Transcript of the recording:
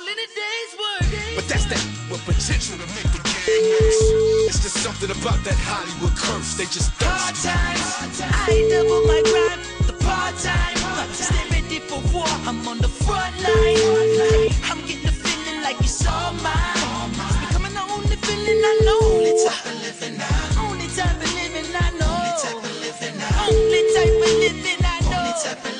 in a day's work. But that's that with potential to make the game worse. It's just something about that Hollywood curse. They just Hard times, I double my grind. The part-time, stay ready for war. I'm on the front line. I'm getting the feeling like it's all mine. It's becoming the only feeling I know. Only type of living I know. Only type of living I know. Only type of living I know. Only type of living I know.